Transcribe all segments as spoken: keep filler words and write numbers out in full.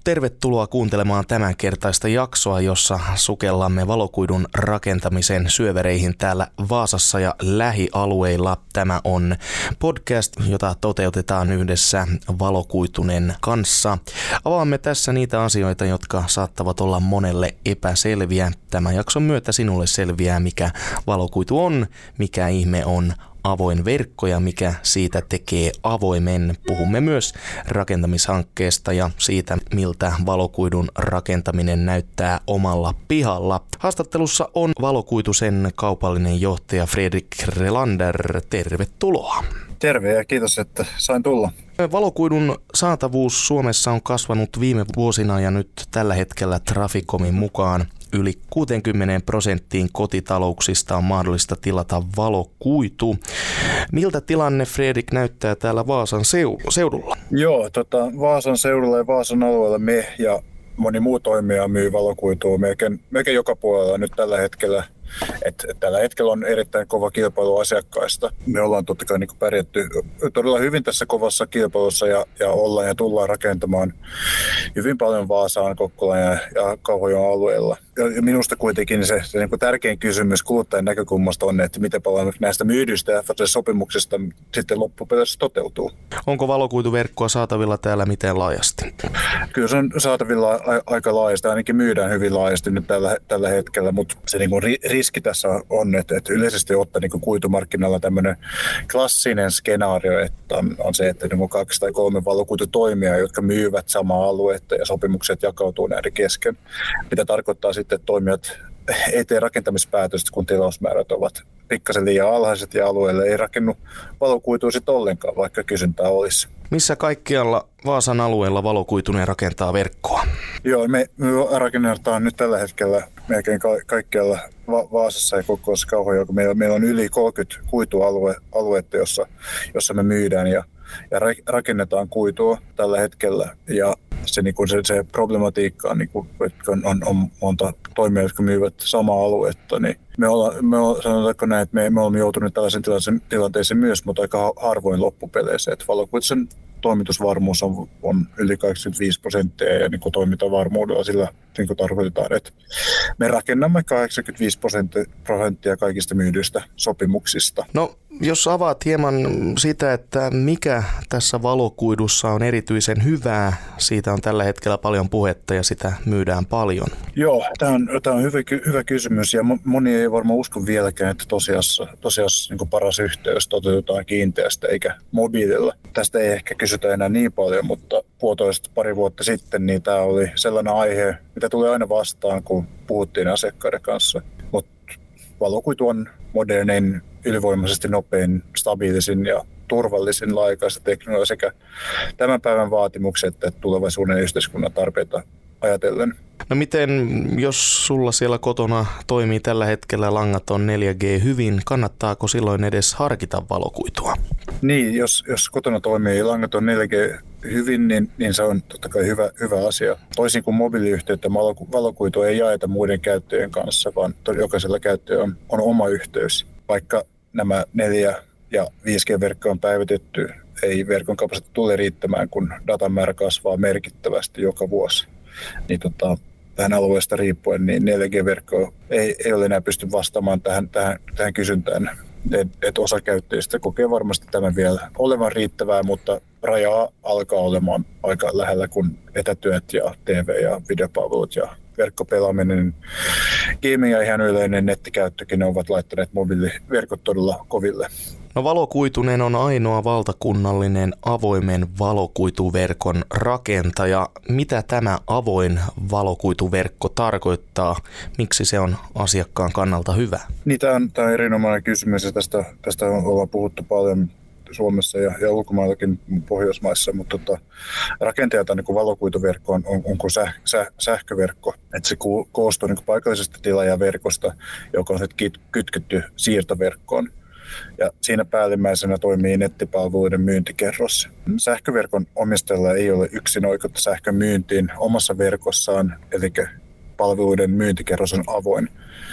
tervetuloa kuuntelemaan tämänkertaista jaksoa, jossa sukellamme valokuidun rakentamisen syövereihin täällä Vaasassa ja lähialueilla. Tämä on podcast, jota toteutetaan yhdessä Valokuitunen kanssa. Avaamme tässä niitä asioita, jotka saattavat olla monelle epäselviä. Tämän jakson myötä sinulle selviää, mikä valokuitu on, mikä ihme on avoin verkko ja mikä siitä tekee avoimen. Puhumme myös rakentamishankkeesta ja siitä, miltä valokuidun rakentaminen näyttää omalla pihalla. Haastattelussa on Valokuitusen kaupallinen johtaja Fredrik Relander. Tervetuloa. Terve ja kiitos, että sain tulla. Valokuidun saatavuus Suomessa on kasvanut viime vuosina ja nyt tällä hetkellä Traficomin mukaan yli kuusikymmentä prosenttiin kotitalouksista on mahdollista tilata valokuitu. Miltä tilanne, Fredrik, näyttää täällä Vaasan seudulla? Joo, tota, Vaasan seudulla ja Vaasan alueella me ja moni muu toimija myy valokuitua melkein, melkein joka puolella nyt tällä hetkellä. Et, et tällä hetkellä on erittäin kova kilpailu asiakkaista. Me ollaan totta kai niin pärjätty todella hyvin tässä kovassa kilpailussa ja, ja ollaan ja tullaan rakentamaan hyvin paljon Vaasaan, Kokkolan ja, ja Kauhajoen alueella. Ja minusta kuitenkin se, se niin tärkein kysymys kuluttajan näkökulmasta on, että miten paljon näistä myydyistä F S S-sopimuksista sitten loppupeleissä toteutuu. Onko valokuituverkkoa saatavilla täällä miten laajasti? Kyllä se on saatavilla a- aika laajasti, ainakin myydään hyvin laajasti nyt tällä, tällä hetkellä, mutta se niin kuin ri- riski tässä on, että, että yleisesti ottaen niin kuitumarkkinalla tämmöinen klassinen skenaario, että on, on se, että niin kaksi tai kolme valokuitutoimijaa, jotka myyvät samaa aluetta ja sopimukset jakautuu näiden kesken, mitä tarkoittaa sitten, että toimijat ei tee rakentamispäätöstä, kun tilausmäärät ovat pikkasen liian alhaiset ja alueelle ei rakennu valokuitua sitten ollenkaan, vaikka kysyntää olisi. Missä kaikkialla Vaasan alueella Valokuitunen rakentaa verkkoa? Joo, me, me rakennetaan nyt tällä hetkellä melkein ka- kaikkialla Va- Vaasassa ja Kokkolassa Kauhajoella. Meillä, meillä on yli kolmekymmentä kuitualuetta, jossa, jossa me myydään ja, ja ra- rakennetaan kuitua tällä hetkellä. Ja se, niin se, se problematiikka on, niin kuin, on, on, on monta toimijaa, jotka myyvät samaa aluetta, niin me ollaan, me ollaan, sanotaanko näin, että me, me olemme joutuneet tällaisen tilanteeseen myös, mutta aika harvoin loppupeleissä, että valokuitusen toimitusvarmuus on, on yli kahdeksankymmentäviisi prosenttia ja niin kuin toimintavarmuudella sillä niin kuin tarkoitetaan, että me rakennamme kahdeksankymmentäviisi prosenttia kaikista myydyistä sopimuksista. No, jos avaat hieman sitä, että mikä tässä valokuidussa on erityisen hyvää, siitä on tällä hetkellä paljon puhetta ja sitä myydään paljon. Joo, tämä on, tämä on hyvä, hyvä kysymys ja moni ei varmaan usko vieläkään, että tosiasiassa, tosiasiassa niin paras yhteys toteutetaan kiinteästä eikä mobiililla. Tästä ei ehkä kysytä enää niin paljon, mutta puolitoista pari vuotta sitten niin tämä oli sellainen aihe, mitä tulee aina vastaan, kun puhuttiin asiakkaiden kanssa. Mutta valokuitu on modernin, ylivoimaisesti nopein, stabiilisin ja turvallisin laajakaista teknologia sekä tämän päivän vaatimukset että tulevaisuuden yhteiskunnan tarpeita ajatellen. No miten, jos sulla siellä kotona toimii tällä hetkellä langaton neljä G hyvin, kannattaako silloin edes harkita valokuitua? Niin, jos, jos kotona toimii langaton neljä G hyvin, niin, niin se on totta kai hyvä, hyvä asia. Toisin kuin mobiiliyhteyttä, valokuitu ei jaeta muiden käyttäjien kanssa, vaan jokaisella käyttäjällä on, on oma yhteys. Vaikka nämä neljä ja viisi G-verkko on päivitetty, ei verkon kapasiteetti tule riittämään, kun datan määrä kasvaa merkittävästi joka vuosi. Niin tota, tähän alueesta riippuen niin neljä G-verkko ei, ei ole enää pysty vastaamaan tähän, tähän, tähän kysyntään. Et, et osa käyttäjistä kokee varmasti tämän vielä olevan riittävää, mutta rajaa alkaa olemaan aika lähellä, kun etätyöt ja T V- ja videopalvelut ja verkkopelaaminen, gaming ja ihan yleinen nettikäyttökin ne ovat laittaneet mobiiliverkot todella koville. No Valokuitunen on ainoa valtakunnallinen avoimen valokuituverkon rakentaja. Mitä tämä avoin valokuituverkko tarkoittaa? Miksi se on asiakkaan kannalta hyvä? Niin, tämä on, tämä on erinomainen kysymys ja tästä, tästä ollaan puhuttu paljon Suomessa ja, ja ulkomaillakin Pohjoismaissa, mutta tota, rakenteelta niin valokuituverkko on, on, on kuin säh, säh, sähköverkko. Et se koostuu niin paikallisesta tilaajaverkosta, joka on sitten kytketty siirtoverkkoon. Ja siinä päällimmäisenä toimii nettipalveluiden myyntikerros. Sähköverkon omistajalla ei ole yksin oikeutta sähkön myyntiin omassa verkossaan, eli palveluiden myyntikerros on avoin.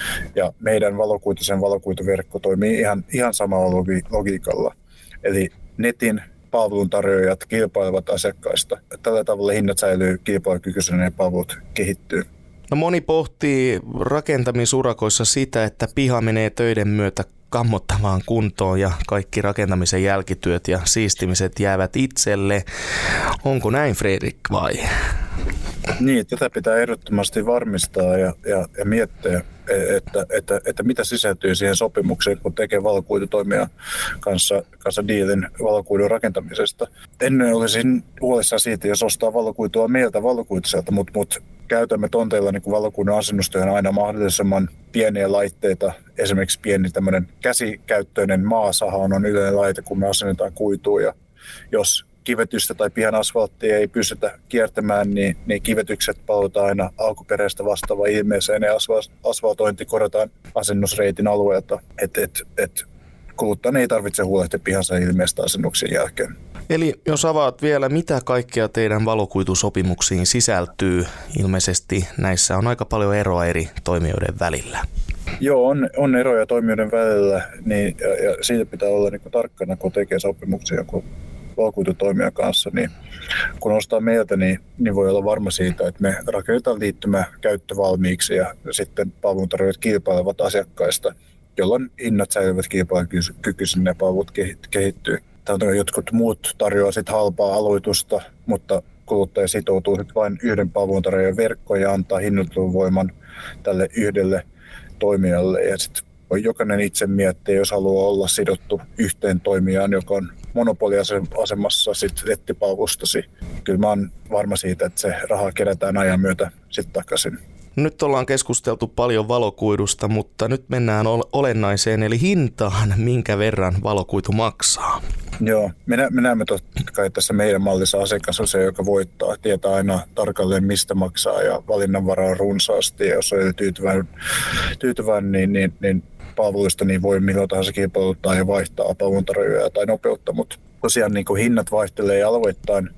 Ja meidän valokuitusen valokuituverkko toimii ihan, ihan samalla logi- logiikalla. Eli netin palveluntarjoajat kilpailevat asiakkaista. Tällä tavalla hinnat säilyy kilpailukykyisenä ja palvelut kehittyy. No moni pohtii rakentamisurakoissa sitä, että piha menee töiden myötä kammottavaan kuntoon ja kaikki rakentamisen jälkityöt ja siistimiset jäävät itselle. Onko näin, Fredrik, vai? Niin, tätä pitää ehdottomasti varmistaa ja, ja, ja miettiä, että, että, että mitä sisältyy siihen sopimukseen, kun tekee valokuitutoimija kanssa, kanssa diilin valokuidun rakentamisesta. Ennen olisin huolissaan siitä, jos ostaa valokuitua meiltä valokuituselta, mutta mut käytämme tonteilla niin valokuidun asennustyöhön aina mahdollisimman pieniä laitteita. Esimerkiksi pieni tämmöinen käsikäyttöinen maasaha on yleinen laite, kun me asennetaan kuitua. Ja jos kivetystä tai pihan asfalttia ei pystytä kiertämään, niin, niin kivetykset palautetaan aina alkuperäistä vastaavaan ilmeeseen ja asfaltointi korjataan asennusreitin alueelta. Et, et, et kuluttajan ei tarvitse huolehtia pihansa ilmeestä asennuksen jälkeen. Eli jos avaat vielä, mitä kaikkea teidän valokuitusopimuksiin sisältyy, ilmeisesti näissä on aika paljon eroa eri toimijoiden välillä. Joo, on, on eroja toimijoiden välillä, niin, ja, ja siitä pitää olla niin kuin tarkkana, kun tekee sopimuksia jonkun valokuitutoimijan kanssa. Niin, kun ostaa meiltä, niin, niin voi olla varma siitä, että me rakennetaan liittymä käyttövalmiiksi ja sitten palveluntarjoajat kilpailevat asiakkaista, jolloin hinnat säilyvät kilpailukykyisenä ja palvelut kehittyy. Täällä jotkut muut tarjoaa sit halpaa aloitusta, mutta kuluttaja sitoutuu sit vain yhden palveluntarjoajan verkkoon ja antaa hinnoitteluvoiman tälle yhdelle toimijalle. Ja sit voi jokainen itse miettiä, jos haluaa olla sidottu yhteen toimijaan, joka on monopoliasemassa sit nettipalvelustasi. Kyllä mä oon varma siitä, että se raha kerätään ajan myötä sitten takaisin. Nyt ollaan keskusteltu paljon valokuidusta, mutta nyt mennään olennaiseen, eli hintaan, minkä verran valokuitu maksaa. Joo, me, me näemme totta kai tässä meidän mallissa asiakas on se, joka voittaa. Tietää aina tarkalleen, mistä maksaa ja valinnanvaraa on runsaasti. Ja jos on tyytyväinen, tyytyväinen niin, niin, niin palveluista niin voi milloin tahansa kilpailuttaa ja vaihtaa palveluntarjoajaa tai nopeutta. Mutta tosiaan niin kuin hinnat vaihtelee alueittain,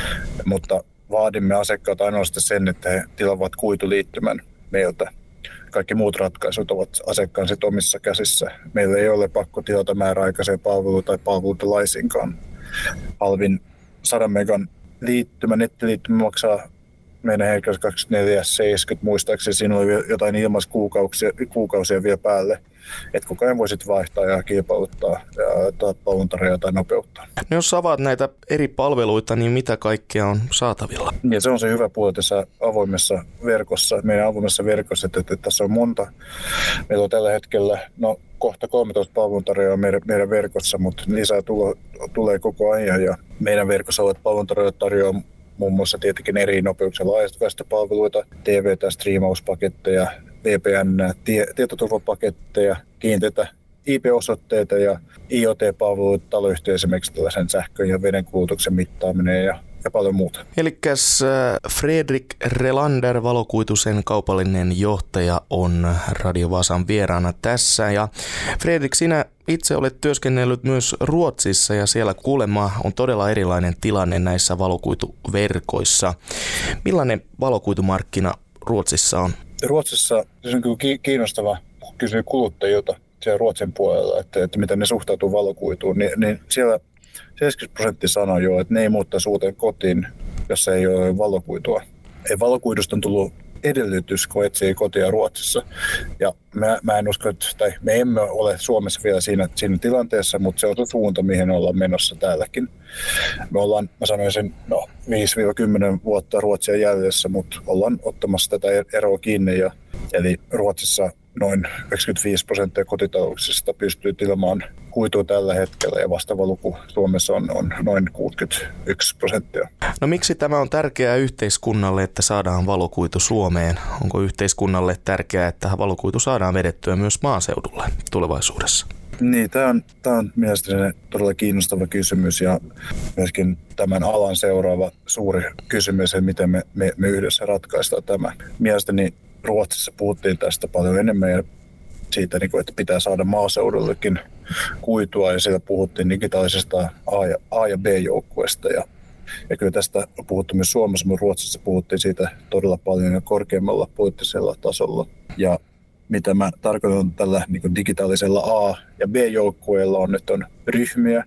mutta vaadimme asiakkaat ainoastaan sen, että he tilaavat kuituliittymän meiltä. Kaikki muut ratkaisut ovat asiakkaan sit omissa käsissä. Meillä ei ole pakko tilata määräaikaiseen palveluun tai palveluita laisinkaan. Halvin sadan megan liittymä, nettiliittymä maksaa meidän henkilössä kaksikymmentäneljä seitsemänkymmentä. Muistaakseni siinä oli jotain ilmaiskuukausia kuukausia vielä päälle. Että koko ajan voisit vaihtaa ja kilpailuttaa ja palveluntarjoajaa tai nopeuttaa. No jos avaat näitä eri palveluita, niin mitä kaikkea on saatavilla? Ja se on se hyvä puoli tässä avoimessa verkossa. Meidän avoimessa verkossa, että, että tässä on monta. Meillä on tällä hetkellä no, kohta kolmetoista palveluntarjoajaa meidän, meidän verkossa, mutta lisää tulo, tulee koko ajan. Ja meidän verkossa olevat palveluntarjoajat tarjoaa muun muassa tietenkin eri nopeuksia laajasta palveluita, T V- striimauspaketteja, V P N, tie, tietoturvapaketteja, kiinteitä I P-osoitteita ja I O T-palveluita taloyhtiö esimerkiksi tällaisen sähkön ja veden kulutuksen mittaaminen ja, ja paljon muuta. Elikkäs Fredrik Relander, Valokuitusen kaupallinen johtaja, on Radio Vaasan vieraana tässä. Ja Fredrik, sinä itse olet työskennellyt myös Ruotsissa ja siellä kuulemma on todella erilainen tilanne näissä valokuituverkoissa. Millainen valokuitumarkkina Ruotsissa on? Ruotsissa se on kyllä kiinnostava kysyä kuluttajilta siellä Ruotsin puolella, että, että miten ne suhtautuu valokuituun, niin, niin siellä seitsemänkymmentä prosenttia sanoo jo, että ne ei muuttaisi uuteen kotiin, jos ei ole valokuitua. Ei valokuidusta on tullut edellytys, kun etsii kotia Ruotsissa. Ja mä, mä en usko, että, tai me emme ole Suomessa vielä siinä, siinä tilanteessa, mutta se on se suunta, mihin ollaan menossa täälläkin. Me ollaan, mä sanoisin, no viisi kymmenen vuotta Ruotsia jäljessä, mutta ollaan ottamassa tätä eroa kiinni. Ja, eli Ruotsissa noin yhdeksänkymmentäviisi prosenttia kotitalouksista pystyy tilaamaan kuitua tällä hetkellä ja vastaava luku Suomessa on, on noin kuusikymmentäyksi prosenttia. No miksi tämä on tärkeää yhteiskunnalle, että saadaan valokuitu Suomeen? Onko yhteiskunnalle tärkeää, että valokuitu saadaan vedettyä myös maaseudulle tulevaisuudessa? Niin, tämä on, tämä on mielestäni todella kiinnostava kysymys ja myöskin tämän alan seuraava suuri kysymys, että miten me, me, me yhdessä ratkaistaan tämä. Mielestäni Ruotsissa puhuttiin tästä paljon enemmän ja siitä, että pitää saada maaseudullekin kuitua ja siellä puhuttiin digitaalisesta A- ja, A- ja B-joukkueesta. Ja, ja kyllä tästä on puhuttu myös Suomessa, mutta Ruotsissa puhuttiin siitä todella paljon ja korkeammalla poliittisella tasolla. Ja mitä mä tarkoitan tällä niin kuin digitaalisella A- ja B-joukkueella on nyt on ryhmiä,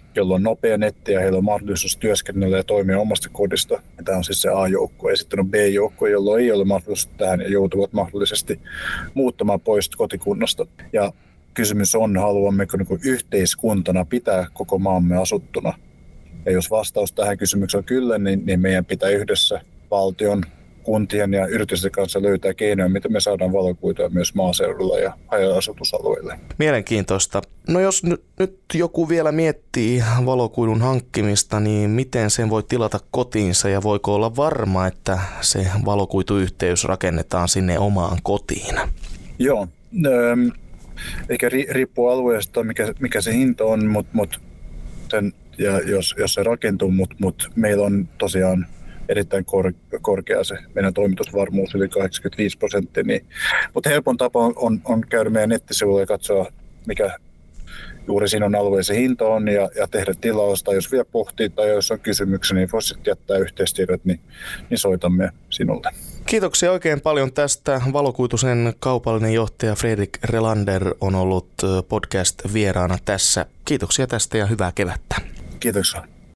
jolla on nopea netti ja heillä on mahdollisuus työskennellä ja toimia omasta kodista. Ja tämä on siis se A-joukko. Ja sitten on B-joukko, jolla ei ole mahdollisuus tähän ja joutuvat mahdollisesti muuttamaan pois kotikunnasta. Ja kysymys on, haluammeko niin yhteiskuntana pitää koko maamme asuttuna. Ja jos vastaus tähän kysymykseen on kyllä, niin, niin meidän pitää yhdessä valtion, kuntien ja yritysten kanssa löytää keinoja, miten me saadaan valokuitua myös maaseudulla ja haja-asutusalueille. Mielenkiintoista. No jos nyt, nyt joku vielä miettii valokuidun hankkimista, niin miten sen voi tilata kotiinsa ja voiko olla varma, että se valokuituyhteys rakennetaan sinne omaan kotiin? Joo, ähm, eikä ri, riippuu alueesta, mikä, mikä se hinta on, mutta mut sen, ja jos, jos se rakentuu, mutta mut meillä on tosiaan erittäin kor, korkea se meidän toimitusvarmuus, yli kahdeksankymmentäviisi prosenttia. Niin, mutta helpon tapa on, on, on käydä meidän nettisivuilla ja katsoa, mikä juuri sinun alueessa hinta on ja, ja tehdä tilaus. Tai jos vielä pohtii tai jos on kysymyksiä, niin voisit jättää yhteistiedot, niin, niin soitamme sinulle. Kiitoksia oikein paljon tästä. Valokuitusen kaupallinen johtaja Fredrik Relander on ollut podcast-vieraana tässä. Kiitoksia tästä ja hyvää kevättä. Kiitoksia.